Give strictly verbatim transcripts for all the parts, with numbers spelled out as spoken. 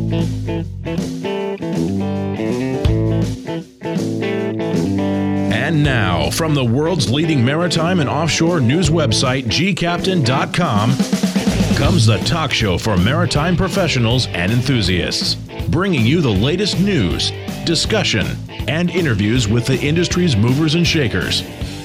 And now, from the world's leading maritime and offshore news website, G Captain dot com, comes the talk show for maritime professionals and enthusiasts, bringing you the latest news, discussion, and interviews with the industry's movers and shakers.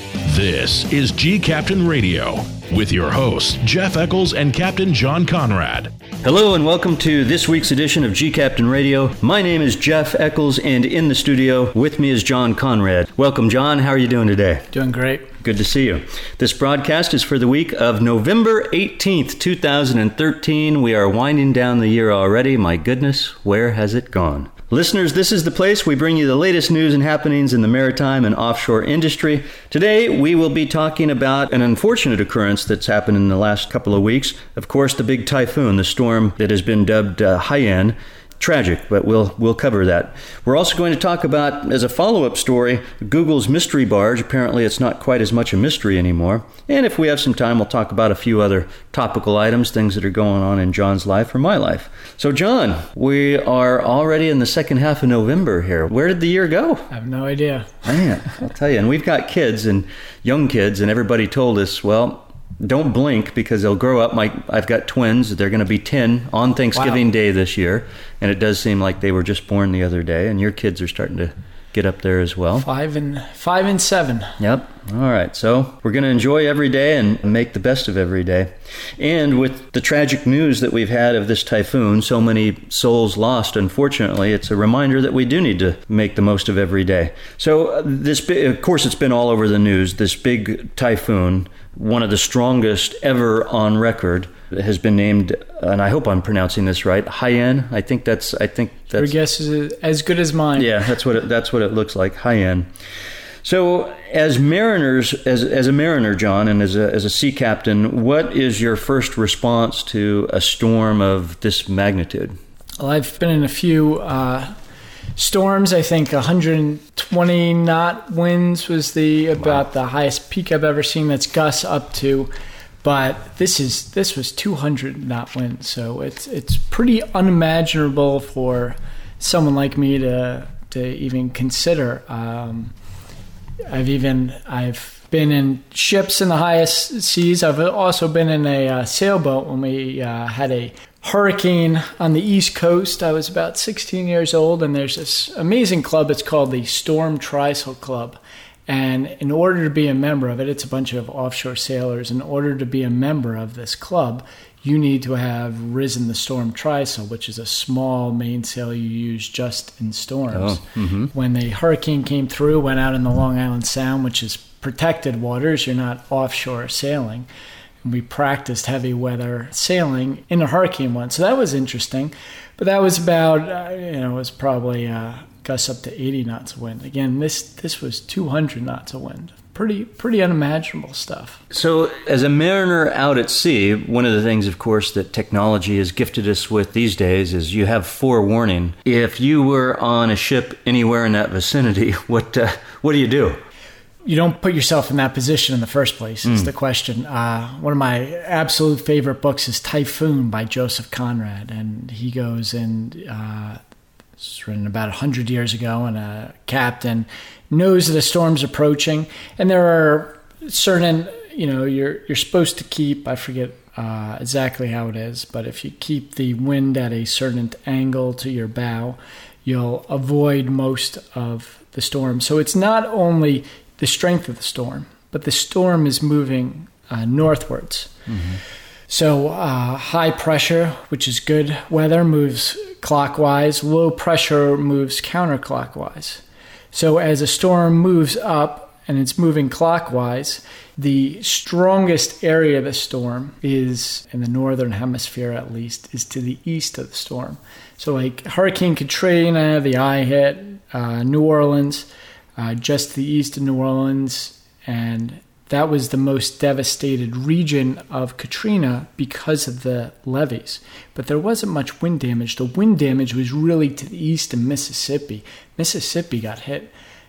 This is G Captain Radio with your hosts, Jeff Eccles and Captain John Conrad. Hello and welcome to this week's edition of G Captain Radio. My name is Jeff Eccles, and in the studio with me is John Conrad. Welcome, John. How are you doing today? Doing great. Good to see you. This broadcast is for the week of November eighteenth, two thousand thirteen. We are winding down the year already. My goodness, where has it gone? Listeners, this is the place we bring you the latest news and happenings in the maritime and offshore industry. Today, we will be talking about an unfortunate occurrence that's happened in the last couple of weeks. Of course, the big typhoon, the storm that has been dubbed uh, Haiyan. Tragic, but we'll we'll cover that. We're also going to talk about, as a follow-up story, Google's mystery barge. Apparently, it's not quite as much a mystery anymore. And if we have some time, we'll talk about a few other topical items, things that are going on in John's life or my life. So, John, we are already in the second half of November here. Where did the year go? I have no idea. Man, I'll tell you. And we've got kids and young kids, and everybody told us, well, don't blink because they'll grow up. My, I've got twins. They're going to be ten on Thanksgiving wow. Day this year. And it does seem like they were just born the other day. And your kids are starting to get up there as well. Five and five and seven. Yep. All right. So we're going to enjoy every day and make the best of every day. And with the tragic news that we've had of this typhoon, so many souls lost, unfortunately, it's a reminder that we do need to make the most of every day. So uh, this, of course, it's been all over the news. This big typhoon, one of the strongest ever on record, has been named, and I hope I'm pronouncing this right, Haiyan. I think that's. I think that's. Your guess is as good as mine. Yeah, that's what it, that's what it looks like, Haiyan. So, as mariners, as as a mariner, John, and as a as a sea captain, what is your first response to a storm of this magnitude? Well, I've been in a few uh, storms. I think one hundred twenty knot winds was the about wow. the highest peak I've ever seen. That's gusts up to. But this is this was two hundred knot wind, so it's it's pretty unimaginable for someone like me to to even consider. Um, I've even I've been in ships in the highest seas. I've also been in a uh, sailboat when we uh, had a hurricane on the East Coast. I was about sixteen years old, and there's this amazing club. It's called the Storm Trysail Club. And in order to be a member of it, it's a bunch of offshore sailors. In order to be a member of this club, you need to have risen the storm trysail, which is a small mainsail you use just in storms. Oh, mm-hmm. When the hurricane came through, went out in the Long Island Sound, which is protected waters, you're not offshore sailing. And we practiced heavy weather sailing in a hurricane once. So that was interesting. But that was about, uh, you know, it was probably... Uh, gusts up to eighty knots of wind. Again, this this was two hundred knots of wind. Pretty pretty unimaginable stuff. So as a mariner out at sea, one of the things, of course, that technology has gifted us with these days is you have forewarning. If you were on a ship anywhere in that vicinity, what uh, what do you do? You don't put yourself in that position in the first place, is mm. the question. Uh, one of my absolute favorite books is Typhoon by Joseph Conrad, and he goes and... Uh, It's written about one hundred years ago, and a captain knows that a storm's approaching. And there are certain, you know, you're you're supposed to keep, I forget uh, exactly how it is, but if you keep the wind at a certain angle to your bow, you'll avoid most of the storm. So it's not only the strength of the storm, but the storm is moving uh, northwards. Mm-hmm. So uh, high pressure, which is good weather, moves clockwise. Low pressure moves counterclockwise. So as a storm moves up and it's moving clockwise, the strongest area of the storm is, in the northern hemisphere at least, is to the east of the storm. So like Hurricane Katrina, the eye hit uh, New Orleans, uh, just to the east of New Orleans, and that was the most devastated region of Katrina because of the levees. But there wasn't much wind damage. The wind damage was really to the east of Mississippi. Mississippi got hit.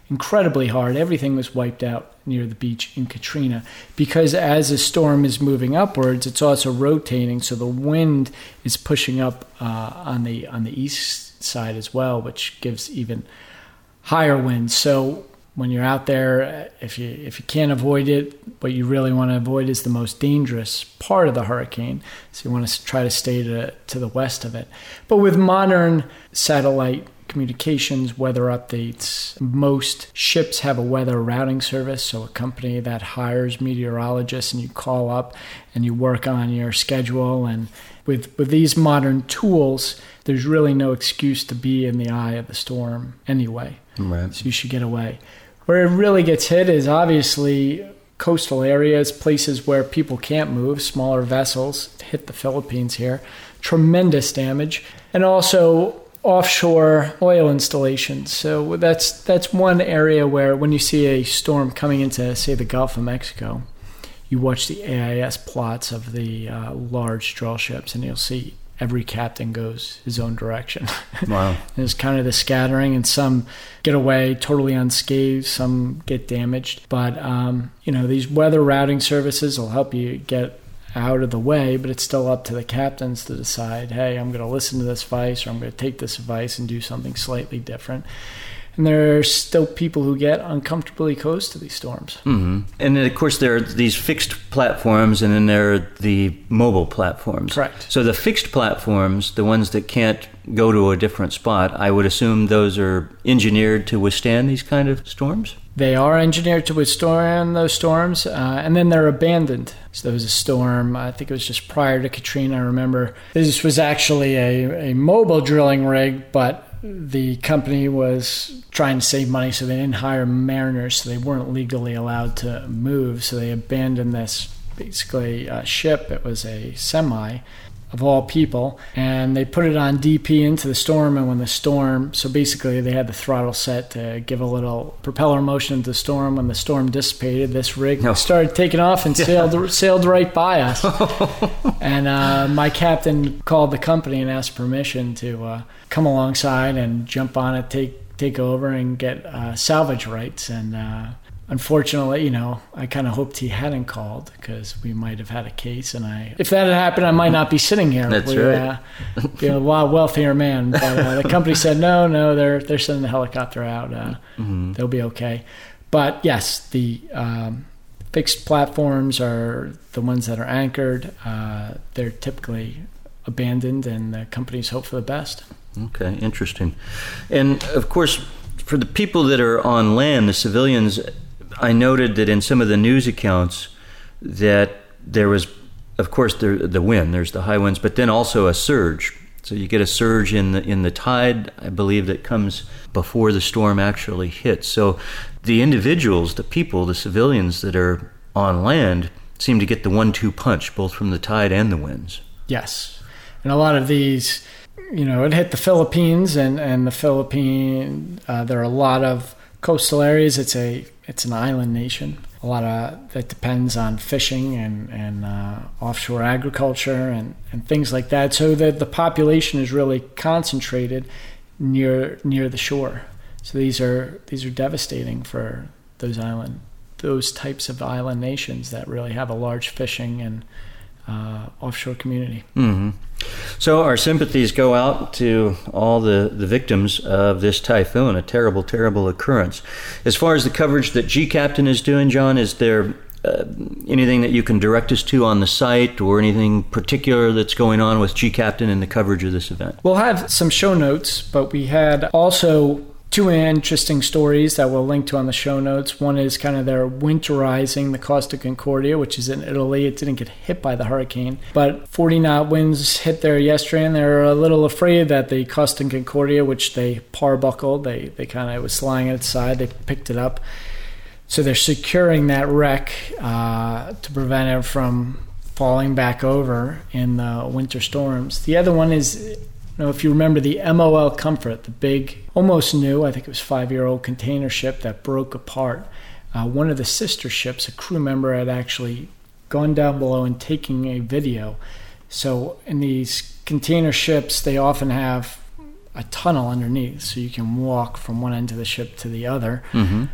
incredibly hard. Everything was wiped out near the beach in Katrina because as the storm is moving upwards, it's also rotating, so the wind is pushing up uh, on the on the east side as well, which gives even higher winds. So when you're out there, if you if you can't avoid it, what you really want to avoid is the most dangerous part of the hurricane. So you want to try to stay to, to the west of it. But with modern satellite communications, weather updates, most ships have a weather routing service, so a company that hires meteorologists and you call up and you work on your schedule. And with, with these modern tools, there's really no excuse to be in the eye of the storm anyway. Right. So you should get away. Where it really gets hit is obviously coastal areas, places where people can't move, smaller vessels hit the Philippines here. Tremendous damage. And also offshore oil installations. So that's that's one area where when you see a storm coming into, say, the Gulf of Mexico, you watch the A I S plots of the uh, large drill ships and you'll see every captain goes his own direction. Wow. There's kind of the scattering, and some get away totally unscathed, some get damaged. But, um, you know, these weather routing services will help you get out of the way, but it's still up to the captains to decide, hey, I'm going to listen to this advice, or I'm going to take this advice and do something slightly different. And there are still people who get uncomfortably close to these storms. Mm-hmm. And then, of course, there are these fixed platforms, and then there are the mobile platforms. Correct. So the fixed platforms, the ones that can't go to a different spot, I would assume those are engineered to withstand these kind of storms? They are engineered to withstand those storms, uh, and then they're abandoned. So there was a storm, I think it was just prior to Katrina, I remember. This was actually a, a mobile drilling rig, but the company was trying to save money, so they didn't hire mariners, so they weren't legally allowed to move. So they abandoned this basically uh, ship. It was a semi, of all people, and they put it on D P into the storm. And when the storm, so basically they had the throttle set to give a little propeller motion to the storm. When the storm dissipated, this rig no. started taking off and sailed yeah. sailed right by us. And uh, my captain called the company and asked permission to uh, come alongside and jump on it, take take over, and get uh, salvage rights. And uh, unfortunately, you know, I kind of hoped he hadn't called, because we might have had a case. And I, if that had happened, I might not be sitting here. That's we, right. Uh, be a lot wealthier man. But uh, the company said, no, no, they're they're sending the helicopter out. Uh, mm-hmm. They'll be okay. But yes, the um, fixed platforms are the ones that are anchored. Uh, they're typically abandoned, and the companies hope for the best. Okay, interesting. And of course, for the people that are on land, the civilians, I noted that in some of the news accounts that there was, of course, the the wind, there's the high winds, but then also a surge. So you get a surge in the in the tide, I believe, that comes before the storm actually hits. So the individuals, the people, the civilians that are on land seem to get the one two punch, both from the tide and the winds. Yes. And a lot of these, you know, it hit the Philippines, and, and the Philippine, uh, there are a lot of coastal areas. It's a it's an island nation. A lot of that depends on fishing and, and uh, offshore agriculture and, and things like that. So that the population is really concentrated near near the shore. So these are these are devastating for those island those types of island nations that really have a large fishing and uh, offshore community. Mm-hmm. So our sympathies go out to all the, the victims of this typhoon, a terrible, terrible occurrence. As far as the coverage that G Captain is doing, John, is there uh, anything that you can direct us to on the site, or anything particular that's going on with G Captain in the coverage of this event? We'll have some show notes, but we had also two interesting stories that we'll link to on the show notes. One is kind of their winterizing the Costa Concordia, which is in Italy. It didn't get hit by the hurricane, but forty knot winds hit there yesterday, and they're a little afraid that the Costa Concordia, which they parbuckled, they, they kind of, it was lying at its side, they picked it up. So they're securing that wreck uh, to prevent it from falling back over in the winter storms. The other one is, you know, if you remember the M O L Comfort, the big, almost new, I think it was five-year-old container ship that broke apart. Uh, one of the sister ships, a crew member had actually gone down below and taking a video. So in these container ships, they often have a tunnel underneath, so you can walk from one end of the ship to the other. Mm-hmm.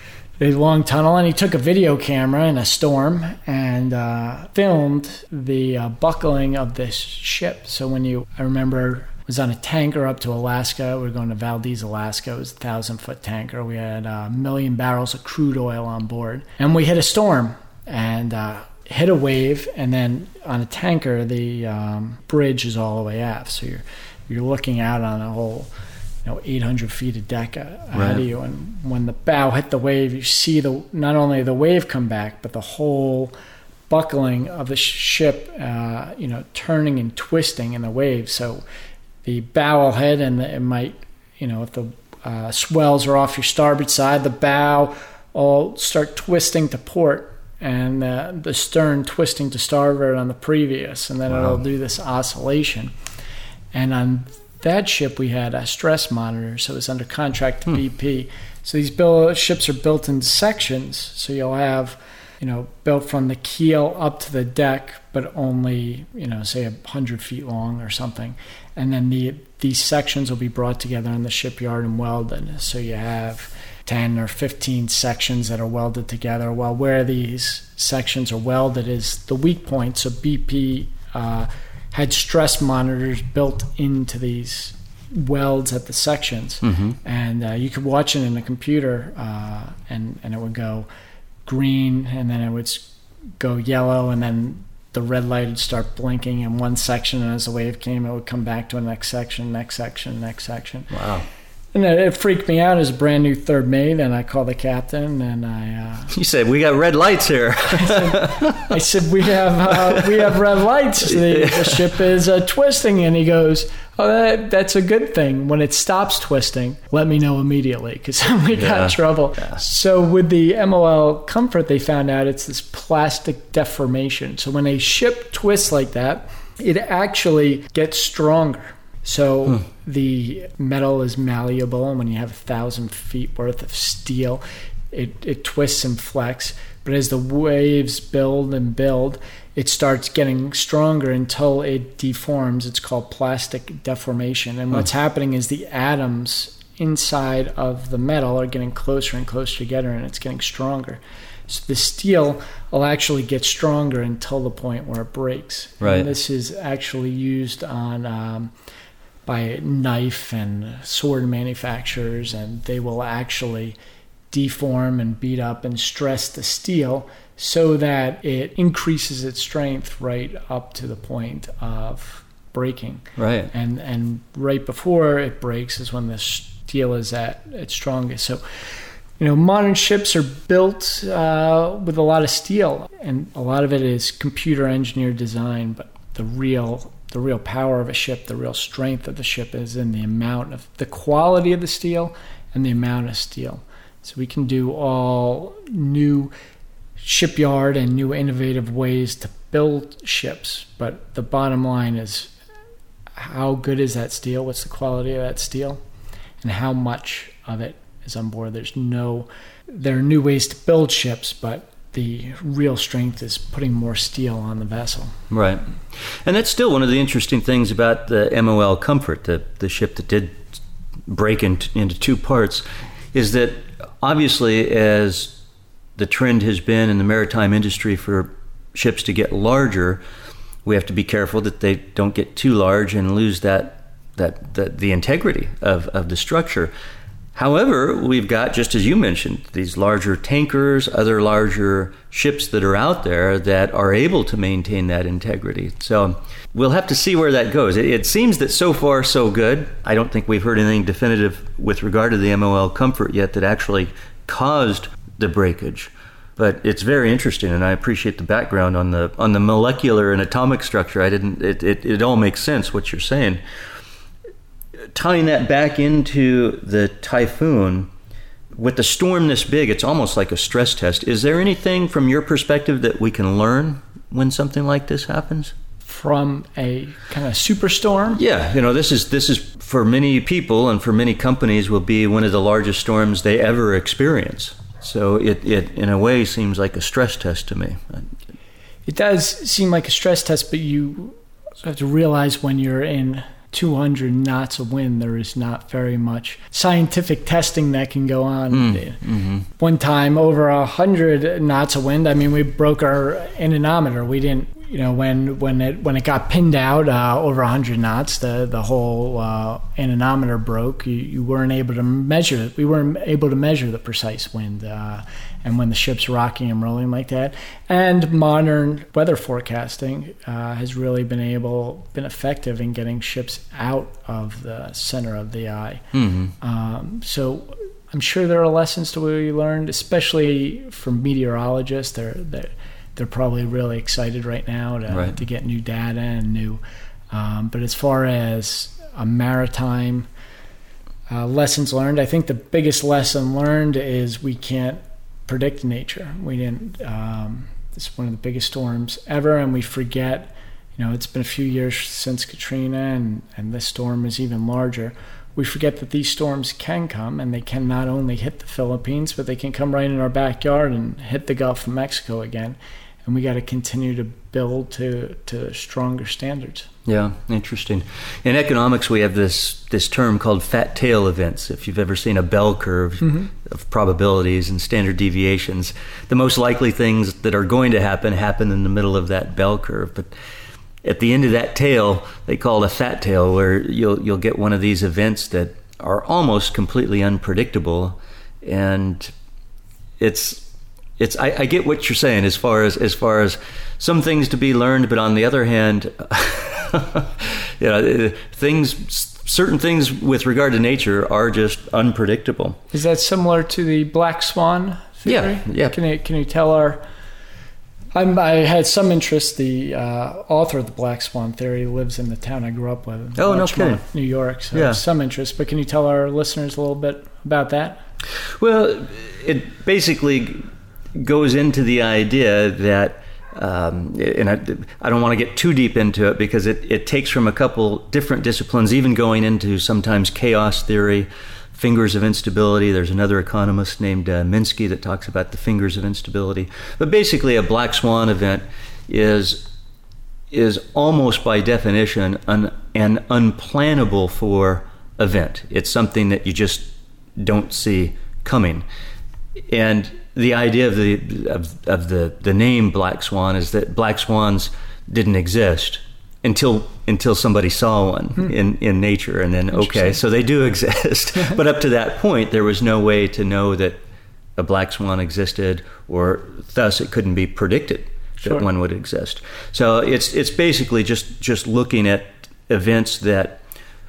A long tunnel, and he took a video camera in a storm and uh, filmed the uh, buckling of this ship. So when you, I remember, was on a tanker up to Alaska. We were going to Valdez, Alaska. It was a thousand-foot tanker. We had a million barrels of crude oil on board, and we hit a storm and uh, hit a wave. And then on a tanker, the um, bridge is all the way aft, so you're you're looking out on a whole, you know, eight hundred feet of deck ahead right. of you. And when the bow hit the wave, you see the not only the wave come back, but the whole buckling of the ship, uh, you know, turning and twisting in the wave. So the bow will hit, and it might, you know, if the uh, swells are off your starboard side, the bow will start twisting to port, and uh, the stern twisting to starboard on the previous, and then wow. it'll do this oscillation. And on that ship, we had a stress monitor, so it was under contract to hmm. B P. So these build, ships are built in sections, so you'll have, you know, built from the keel up to the deck, but only, you know, say one hundred feet long or something. And then the these sections will be brought together in the shipyard and welded. So you have ten or fifteen sections that are welded together. Well, where these sections are welded is the weak point. So B P uh, had stress monitors built into these welds at the sections. Mm-hmm. And uh, you could watch it in the computer, uh, and, and it would go green, and then it would go yellow, and then the red light would start blinking in one section, and as the wave came, it would come back to a next section, next section, next section. Wow. And it, it freaked me out as a brand new third mate, and I called the captain, and I... Uh, you said, we got red lights here. I, said, I said, we have uh, we have red lights. The, the ship is uh, twisting, and he goes, oh, that, that's a good thing. When it stops twisting, let me know immediately, because we got yeah. in trouble. Yeah. So with the M O L Comfort, they found out it's this plastic deformation. So when a ship twists like that, it actually gets stronger. So hmm. the metal is malleable, and when you have a thousand feet worth of steel, it, it twists and flex. But as the waves build and build, it starts getting stronger until it deforms. It's called plastic deformation. And hmm. what's happening is the atoms inside of the metal are getting closer and closer together, and it's getting stronger. So the steel will actually get stronger until the point where it breaks. Right. And this is actually used on... Um, by knife and sword manufacturers, and they will actually deform and beat up and stress the steel so that it increases its strength right up to the point of breaking. Right. And and right before it breaks is when the steel is at its strongest. So, you know, modern ships are built uh, with a lot of steel, and a lot of it is computer engineered design, but the real the real power of a ship, the real strength of the ship is in the amount of the quality of the steel and the amount of steel. So we can do all new shipyard and new innovative ways to build ships, but the bottom line is how good is that steel, what's the quality of that steel, and how much of it is on board. There's no, there are new ways to build ships, but the real strength is putting more steel on the vessel. Right. And that's still one of the interesting things about the M O L Comfort, the, the ship that did break into, into two parts, is that obviously as the trend has been in the maritime industry for ships to get larger, we have to be careful that they don't get too large and lose that, that, that the integrity of, of the structure. However, we've got, just as you mentioned, these larger tankers, other larger ships that are out there that are able to maintain that integrity. So we'll have to see where that goes. It, it seems that so far so good. I don't think we've heard anything definitive with regard to the M O L Comfort yet that actually caused the breakage. But it's very interesting, and I appreciate the background on the on the molecular and atomic structure. I didn't. It it, it all makes sense what you're saying. Tying that back into the Typhoon, with the storm this big, it's almost like a stress test. Is there anything from your perspective that we can learn when something like this happens? From a kind of superstorm? Yeah, you know, this is this is for many people and for many companies will be one of the largest storms they ever experience. So it, it in a way seems like a stress test to me. It does seem like a stress test, but you have to realize when you're in two hundred knots of wind, there is not very much scientific testing that can go on. Mm, mm-hmm. One time, over one hundred knots of wind, I mean, we broke our anemometer. We didn't, you know, when when it when it got pinned out uh, over one hundred knots, the the whole uh, anemometer broke. You, you weren't able to measure it. We weren't able to measure the precise wind. Uh, and when the ship's rocking and rolling like that. And modern weather forecasting uh, has really been able, been effective in getting ships out of the center of the eye. Mm-hmm. Um, so I'm sure there are lessons to what we learned, especially from meteorologists. They're, they're, they're probably really excited right now to, right. to get new data and new, um, but as far as a maritime uh, lessons learned, I think the biggest lesson learned is we can't predict nature. We didn't, um, it's one of the biggest storms ever, and we forget, you know, it's been a few years since Katrina, and, and this storm is even larger. We forget that these storms can come, and they can not only hit the Philippines, but they can come right in our backyard and hit the Gulf of Mexico again. And we got to continue to build to, to stronger standards. Yeah, interesting. In economics, we have this this term called fat tail events. If you've ever seen a bell curve mm-hmm. of probabilities and standard deviations, the most likely things that are going to happen happen in the middle of that bell curve. But at the end of that tail, they call it a fat tail, where you'll you'll get one of these events that are almost completely unpredictable, and it's. It's. I, I get what you're saying as far as as far as some things to be learned, but on the other hand, you know, things, certain things with regard to nature are just unpredictable. Is that similar to the black swan theory? Yeah. Yeah. Can you can you tell our? I'm, I had some interest. The uh, author of the black swan theory lives in the town I grew up with. Oh, no kidding. New York. So yeah. Some interest, but can you tell our listeners a little bit about that? Well, it basically goes into the idea that, um, and I, I don't want to get too deep into it because it, it takes from a couple different disciplines, even going into sometimes chaos theory, fingers of instability. There's another economist named uh, Minsky that talks about the fingers of instability. But basically, a black swan event is is almost by definition an, an unplannable for event. It's something that you just don't see coming. And the idea of the of, of the, the name black swan is that black swans didn't exist until until somebody saw one hmm. in, in nature, and then okay, so they do exist. But up to that point, there was no way to know that a black swan existed, or thus it couldn't be predicted sure. that one would exist. So it's it's basically just just looking at events that,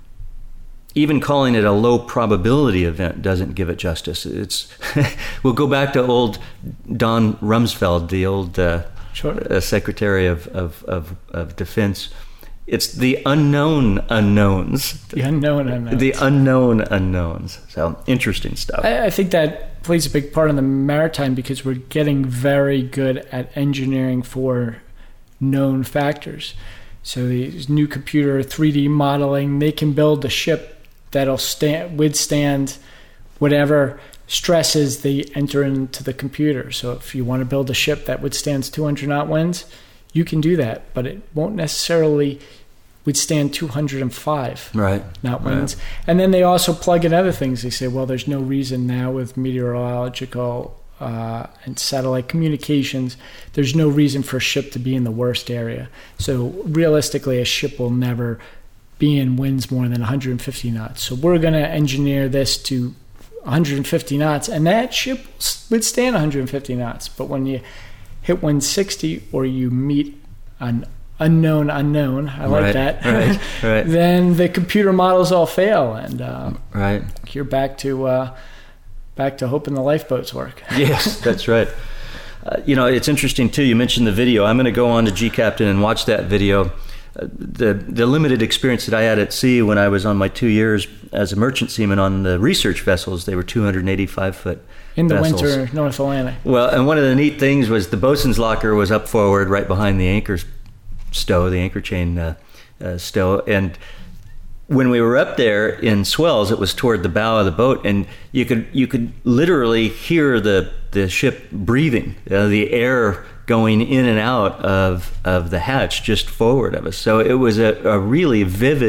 even calling it a low probability event doesn't give it justice. It's we'll go back to old Don Rumsfeld, the old uh, sure. uh, Secretary of, of, of, of Defense. It's the unknown unknowns. The unknown unknowns. The unknown unknowns. So interesting stuff. I, I think that plays a big part in the maritime because we're getting very good at engineering for known factors. So these new computer three D modeling, they can build a ship that'll stand, withstand whatever stresses they enter into the computer. So if you want to build a ship that withstands two hundred knot winds, you can do that, but it won't necessarily withstand two hundred five right. knot winds. Right. And then they also plug in other things. They say, well, there's no reason now with meteorological uh, and satellite communications, there's no reason for a ship to be in the worst area. So realistically, a ship will never be in winds more than one hundred fifty knots. So we're going to engineer this to one hundred fifty knots, and that ship will withstand one hundred fifty knots. But when you hit one sixty or you meet an unknown unknown, I like right, that, right, right. then the computer models all fail, and uh, right. you're back to uh, back to hoping the lifeboats work. Yes, that's right. Uh, you know, it's interesting, too. You mentioned the video. I'm going to go on to G Captain and watch that video. The the limited experience that I had at sea when I was on my two years as a merchant seaman on the research vessels, they were two hundred eighty-five foot in the vessels. winter North Atlantic. Well, and one of the neat things was the bosun's locker was up forward right behind the anchor stow, the anchor chain uh, uh, stow. And when we were up there in swells, it was toward the bow of the boat, and you could you could literally hear the, the ship breathing, uh, the air going in and out of, of the hatch just forward of us. So it was a, a really vivid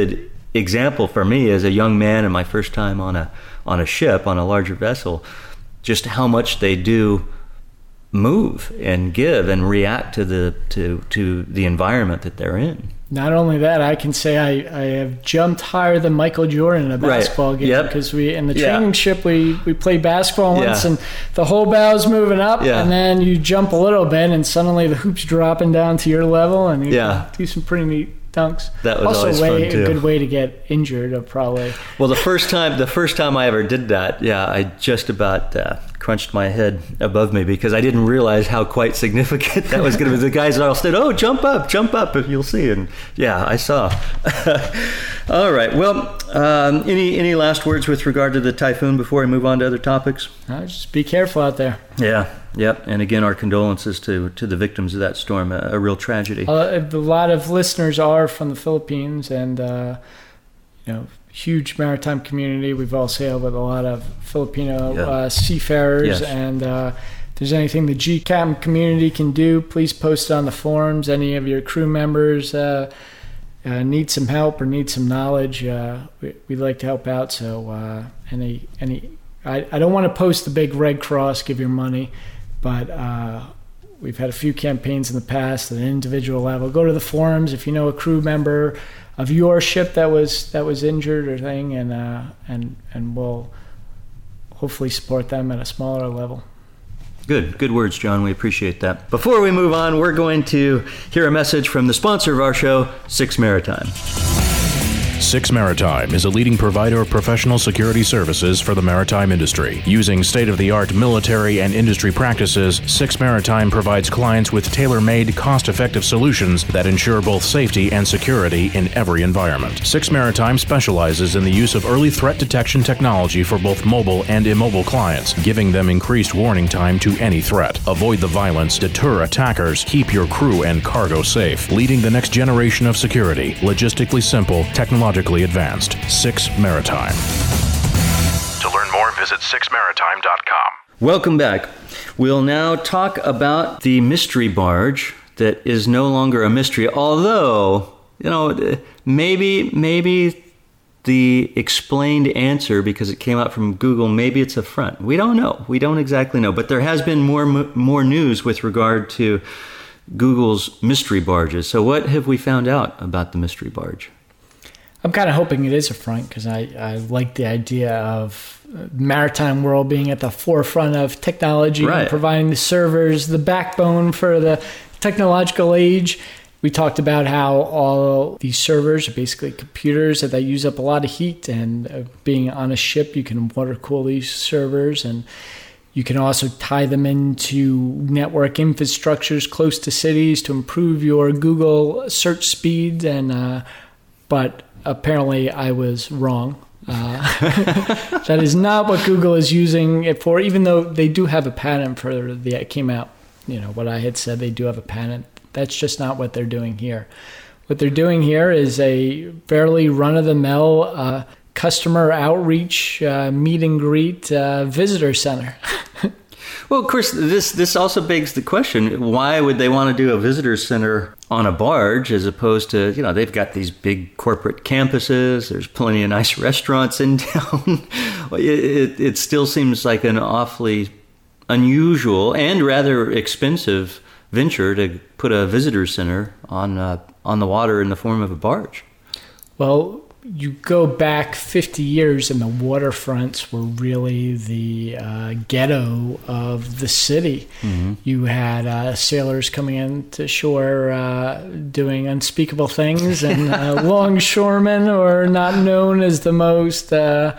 example for me as a young man and my first time on a on a ship, on a larger vessel, just how much they do move and give and react to the to to the environment that they're in. Not only that, I can say I, I have jumped higher than Michael Jordan in a basketball right. game yep. because we in the training yeah. ship we, we played basketball once yeah. and the whole bow's moving up yeah. and then you jump a little bit and suddenly the hoop's dropping down to your level and you yeah. do some pretty neat dunks. That was also always way, fun too. A good way to get injured, uh, probably. Well, the first time the first time I ever did that, yeah, I just about uh, crunched my head above me because I didn't realize how quite significant that was going to be. The guys all said, "Oh, jump up, jump up, if you'll see." And yeah, I saw. All right. Well, um, any any last words with regard to the typhoon before we move on to other topics? Uh, just be careful out there. Yeah. Yep. And again, our condolences to to the victims of that storm. A, a real tragedy. Uh, a lot of listeners are from the Philippines, and uh, you know, huge maritime community. We've all sailed with a lot of Filipino yeah. uh, seafarers, yes. and uh, if there's anything the G CAPTAIN community can do, please post it on the forums. Any of your crew members uh, uh, need some help or need some knowledge, uh, we, we'd like to help out. So uh, any any, I, I don't want to post the big Red Cross, give your money, but uh, we've had a few campaigns in the past at an individual level. Go to the forums if you know a crew member of your ship that was that was injured or thing, and uh, and and we'll hopefully support them at a smaller level. Good, good words, John. We appreciate that. Before we move on, we're going to hear a message from the sponsor of our show, Six Maritime. Six Maritime is a leading provider of professional security services for the maritime industry. Using state-of-the-art military and industry practices, Six Maritime provides clients with tailor-made, cost-effective solutions that ensure both safety and security in every environment. Six Maritime specializes in the use of early threat detection technology for both mobile and immobile clients, giving them increased warning time to any threat. Avoid the violence, deter attackers, keep your crew and cargo safe. Leading the next generation of security. Logistically simple, technologically advanced. Six Maritime. To learn more, visit six maritime dot com. Welcome back. We'll now talk about the mystery barge that is no longer a mystery, although, you know, maybe maybe the explained answer, because it came out from Google, maybe it's a front. We don't know. We don't exactly know. But there has been more more news with regard to Google's mystery barges. So what have we found out about the mystery barge? I'm kind of hoping it is a front because I, I like the idea of the maritime world being at the forefront of technology right. and providing the servers, the backbone for the technological age. We talked about how all these servers are basically computers that they use up a lot of heat, and uh, being on a ship, you can water cool these servers, and you can also tie them into network infrastructures close to cities to improve your Google search speed. And uh, but apparently I was wrong. Uh, that is not what Google is using it for, even though they do have a patent for the, it came out, you know, what I had said, they do have a patent. That's just not what they're doing here. What they're doing here is a fairly run-of-the-mill uh, customer outreach, uh, meet and greet uh, visitor center. Well, of course, this this also begs the question, why would they want to do a visitor center on a barge as opposed to, you know, they've got these big corporate campuses, there's plenty of nice restaurants in town. it, it, it still seems like an awfully unusual and rather expensive venture to put a visitor center on uh, on the water in the form of a barge. Well, you go back fifty years and the waterfronts were really the uh, ghetto of the city. Mm-hmm. You had uh, sailors coming in to shore uh, doing unspeakable things, and uh, longshoremen, or not known as the most, uh,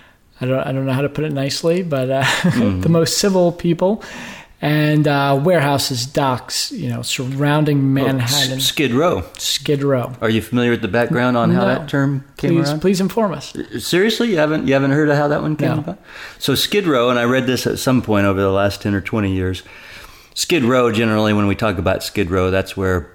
I don't I don't know how to put it nicely, but uh, mm-hmm. the most civil people. And uh, warehouses, docks, you know, surrounding Manhattan. Oh, Skid Row. Skid Row. Are you familiar with the background on how no. that term came please, around? Please inform us. Seriously? You haven't you haven't heard of how that one came no. about? So Skid Row, and I read this at some point over the last ten or twenty years. Skid Row, generally, when we talk about Skid Row, that's where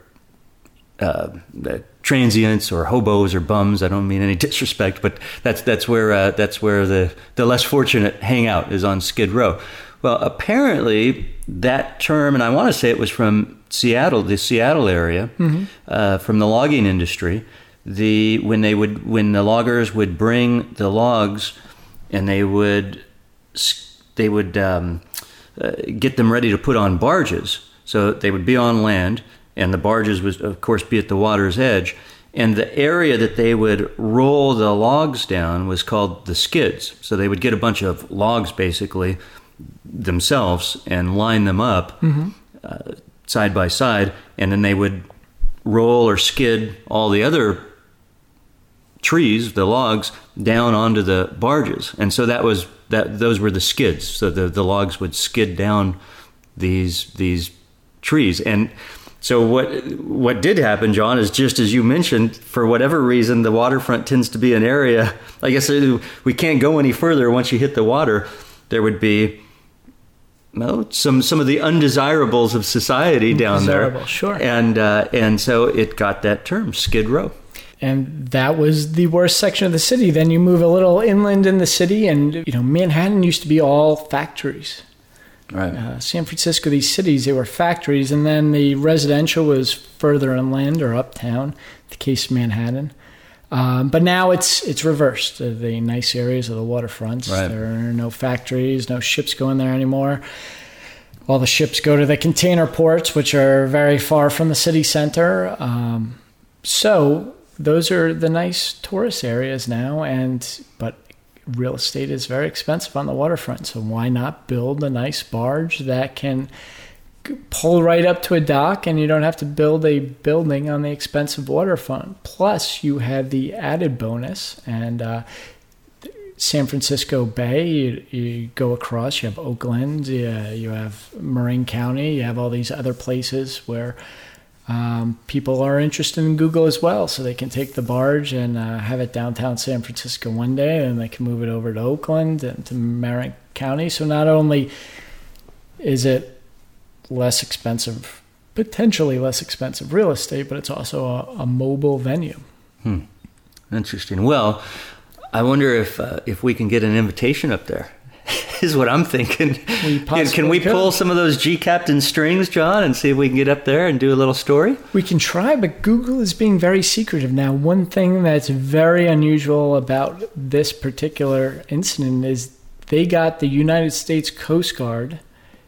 uh, the transients or hobos or bums, I don't mean any disrespect, but that's that's where uh, that's where the, the less fortunate hang out, is on Skid Row. Well, apparently that term, and I want to say it was from Seattle, the Seattle area, mm-hmm. uh, from the logging industry, the when they would when the loggers would bring the logs, and they would they would um, uh, get them ready to put on barges. So they would be on land, and the barges would, of course, be at the water's edge. And the area that they would roll the logs down was called the skids. So they would get a bunch of logs, basically, themselves and line them up mm-hmm. uh, side by side, and then they would roll or skid all the other trees, the logs, down onto the barges. And so that was that. Those were the skids. So the, the logs would skid down these these trees. And so what what did happen, John, is just as you mentioned, for whatever reason, the waterfront tends to be an area, I guess we can't go any further once you hit the water. There would be well, some some of the undesirables of society down there. Sure. And, uh, and so it got that term, Skid Row. And that was the worst section of the city. Then you move a little inland in the city, and you know Manhattan used to be all factories. Right. Uh, San Francisco, these cities, they were factories, and then the residential was further inland or uptown, the case of Manhattan. Um, but now it's it's reversed. The, the nice areas of the waterfronts, right. There are no factories, no ships going there anymore. All the ships go to the container ports, which are very far from the city center. Um, so those are the nice tourist areas now, and but real estate is very expensive on the waterfront, so why not build a nice barge that can pull right up to a dock, and you don't have to build a building on the expensive waterfront. Plus, you have the added bonus, and uh, San Francisco Bay, you, you go across, you have Oakland, you, you have Marin County, you have all these other places where Um, people are interested in Google as well, so they can take the barge and uh, have it downtown San Francisco one day, and they can move it over to Oakland and to Marin County. So not only is it less expensive, potentially less expensive real estate, but it's also a, a mobile venue. Hmm. Interesting. Well, I wonder if uh, if we can get an invitation up there. Is what I'm thinking. We can, can we could. pull some of those G Captain strings, John, and see if we can get up there and do a little story? We can try, but Google is being very secretive now. One thing that's very unusual about this particular incident is they got the United States Coast Guard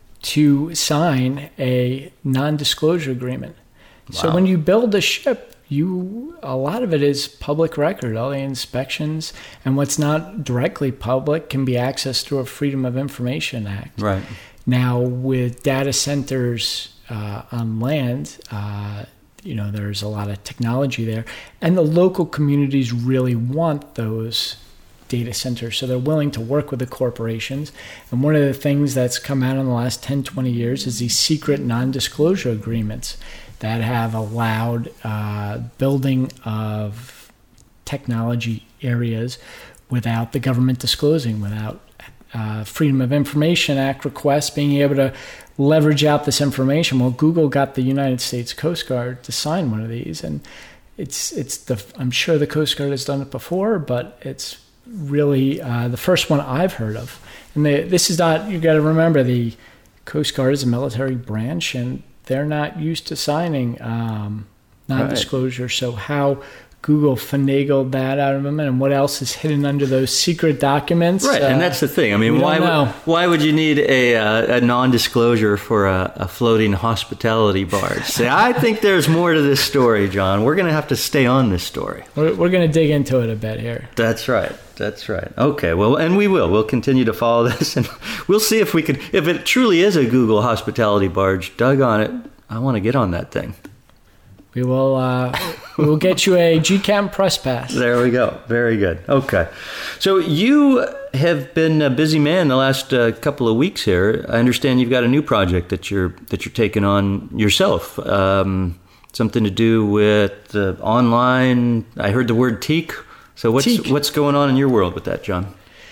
to sign a non-disclosure agreement. Wow. So when you build a ship, you a lot of it is public record, all the inspections, and what's not directly public can be accessed through a Freedom of Information Act. Right. Now, with data centers uh, on land, uh, you know, there's a lot of technology there, and the local communities really want those data centers, so they're willing to work with the corporations. And one of the things that's come out in the last ten, twenty years is these secret non-disclosure agreements that have allowed uh, building of technology areas without the government disclosing, without uh, Freedom of Information Act requests being able to leverage out this information. Well, Google got the United States Coast Guard to sign one of these, and it's it's the I'm sure the Coast Guard has done it before, but it's really uh, the first one I've heard of. And they, this is not, you got to remember, the Coast Guard is a military branch, and they're not used to signing um, non-disclosure. Right. So how Google finagled that out of them, and what else is hidden under those secret documents? Right, uh, and that's the thing. I mean, why would, why would you need a, uh, a non-disclosure for a, a floating hospitality barge? See, I think there's more to this story, John. We're going to have to stay on this story. We're, we're going to dig into it a bit here. That's right. That's right. Okay, well, and we will. We'll continue to follow this, and we'll see if we could, if it truly is a Google hospitality barge, Doug on it, I want to get on that thing. We will uh, we will get you a G CAM press pass. There we go. Very good. Okay. So you have been a busy man the last uh, couple of weeks here. I understand you've got a new project that you're that you're taking on yourself. Um, something to do with the online. I heard the word teak. So what's teak. what's going on in your world with that, John?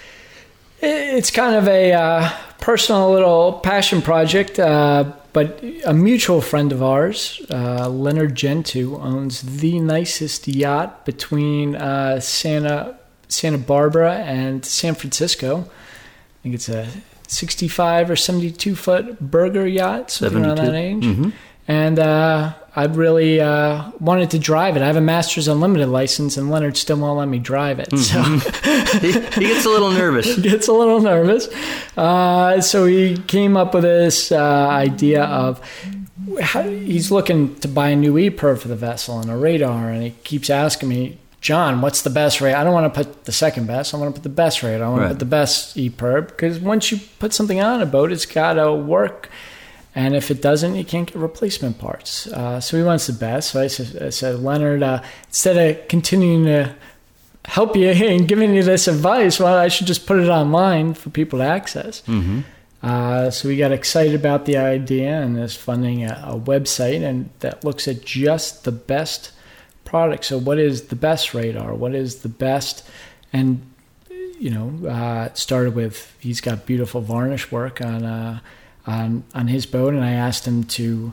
It's kind of a uh, personal little passion project. Uh, But a mutual friend of ours, uh, Leonard Gentoo, owns the nicest yacht between uh, Santa Santa Barbara and San Francisco. I think it's a sixty-five or seventy-two foot burger yacht, something around that age. Mm-hmm. And uh, I really uh, wanted to drive it. I have a Masters Unlimited license, and Leonard still won't let me drive it. Mm-hmm. So he, he gets a little nervous. He gets a little nervous. Uh, so he came up with this uh, idea of how, he's looking to buy a new E P I R for the vessel and a radar, and he keeps asking me, John, what's the best rate? I don't want to put the second best. I want to put the best rate. I want right. to put the best E P I R, because once you put something on a boat, it's got to work. And if it doesn't, you can't get replacement parts. Uh, so he wants the best. So I said, I said Leonard, uh, instead of continuing to help you and giving you this advice, well, I should just put it online for people to access. Mm-hmm. Uh, so we got excited about the idea and is funding a, a website and that looks at just the best products. So what is the best radar? What is the best? And, you know, uh, it started with, he's got beautiful varnish work on uh On, on his boat, and I asked him to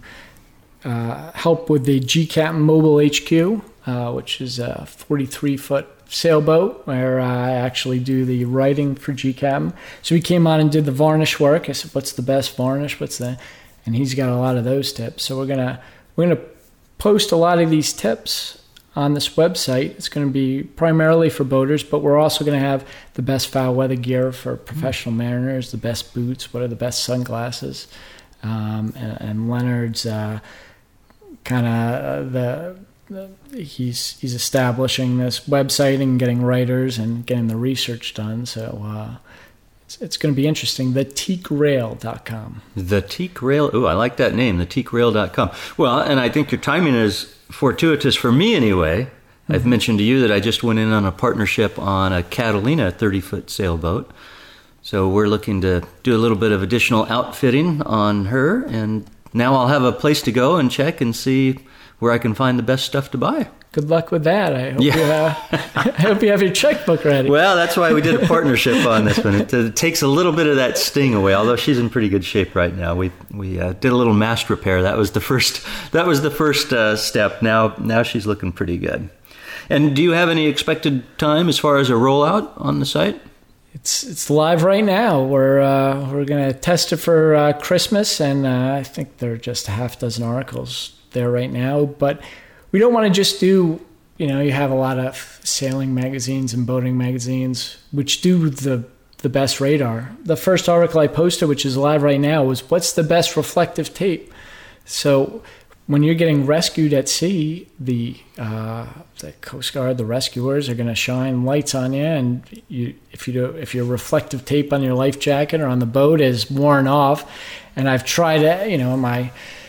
uh, help with the G Captain Mobile H Q, uh, which is a forty-three foot sailboat where I actually do the writing for G Captain. So he came on and did the varnish work. I said, "What's the best varnish? What's the?" And he's got a lot of those tips. So we're gonna we're gonna post a lot of these tips on this website. It's going to be primarily for boaters, but we're also going to have the best foul weather gear for professional mariners, the best boots, what are the best sunglasses, um, and, and Leonard's uh, kind of the, the he's he's establishing this website and getting writers and getting the research done. So uh, it's, it's going to be interesting. the teak rail dot com. The Teak Rail. Oh, I like that name, the teak rail dot com. Well, and I think your timing is fortuitous for me anyway. Mm-hmm. I've mentioned to you that I just went in on a partnership on a Catalina thirty foot sailboat. So we're looking to do a little bit of additional outfitting on her, and now I'll have a place to go and check and see where I can find the best stuff to buy. Good luck with that. I hope, yeah. you, uh, I hope you have your checkbook ready. Well, that's why we did a partnership on this one. It, it takes a little bit of that sting away, although she's in pretty good shape right now. We we uh, did a little mast repair. That was the first That was the first uh, step. Now now she's looking pretty good. And do you have any expected time as far as a rollout on the site? It's it's live right now. We're uh, we're going to test it for uh, Christmas, and uh, I think there are just a half dozen articles there right now, but we don't want to just do, you know, you have a lot of sailing magazines and boating magazines which do the the best radar. The first article I posted, which is live right now, was what's the best reflective tape? So when you're getting rescued at sea, the uh, the Coast Guard, the rescuers are going to shine lights on you, and you, if you do, if your reflective tape on your life jacket or on the boat is worn off, and I've tried it, you know, my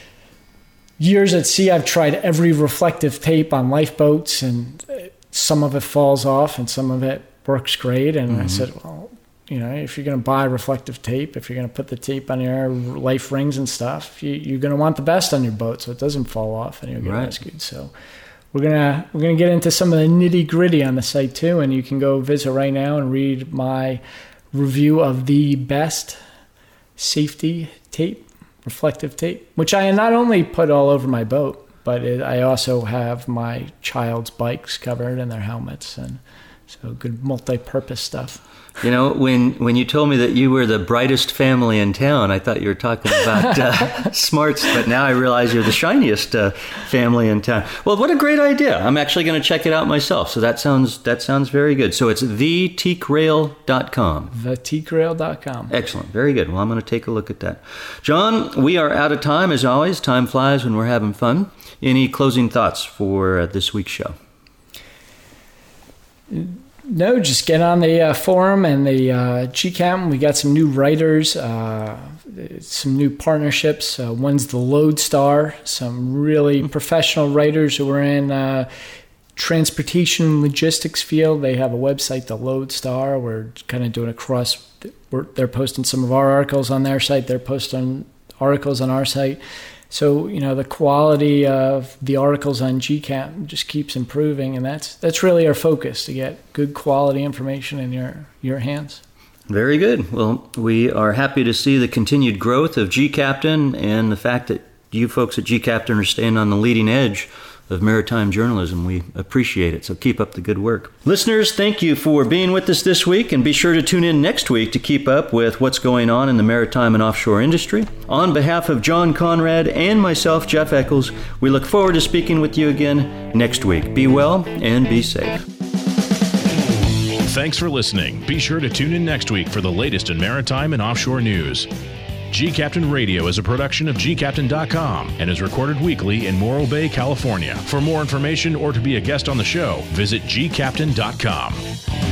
years at sea, I've tried every reflective tape on lifeboats, and some of it falls off and some of it works great. And mm-hmm. I said, well, you know, if you're going to buy reflective tape, if you're going to put the tape on your life rings and stuff, you, you're going to want the best on your boat so it doesn't fall off and you'll get right. rescued. So we're gonna we're gonna get into some of the nitty gritty on the site too, and you can go visit right now and read my review of the best safety tape. Reflective tape, which I not only put all over my boat, but it, I also have my child's bikes covered and their helmets, and so good multi-purpose stuff. You know, when, when you told me that you were the brightest family in town, I thought you were talking about uh, smarts, but now I realize you're the shiniest uh, family in town. Well, what a great idea. I'm actually going to check it out myself. So that sounds that sounds very good. So it's the teak rail dot com. the teak rail dot com. Excellent. Very good. Well, I'm going to take a look at that. John, we are out of time as always. Time flies when we're having fun. Any closing thoughts for uh, this week's show? No, just get on the uh, forum and the uh, G CAPtain. We got some new writers, uh, some new partnerships. Uh, one's the Lodestar, some really professional writers who are in uh, transportation and logistics field. They have a website, the Lodestar. We're kind of doing a cross. We're, they're posting some of our articles on their site. They're posting articles on our site. So, you know, the quality of the articles on G CAPtain just keeps improving, and that's that's really our focus, to get good quality information in your, your hands. Very good. Well, we are happy to see the continued growth of G CAPtain and the fact that you folks at G CAPtain are staying on the leading edge of maritime journalism. We appreciate it, so keep up the good work. Listeners, thank you for being with us this week, and be sure to tune in next week to keep up with what's going on in the maritime and offshore industry. On behalf of John Conrad and myself, Jeff Eccles, we look forward to speaking with you again next week. Be well and be safe. Thanks for listening. Be sure to tune in next week for the latest in maritime and offshore news. G Captain Radio is a production of G Captain dot com and is recorded weekly in Morro Bay, California. For more information or to be a guest on the show, visit G Captain dot com.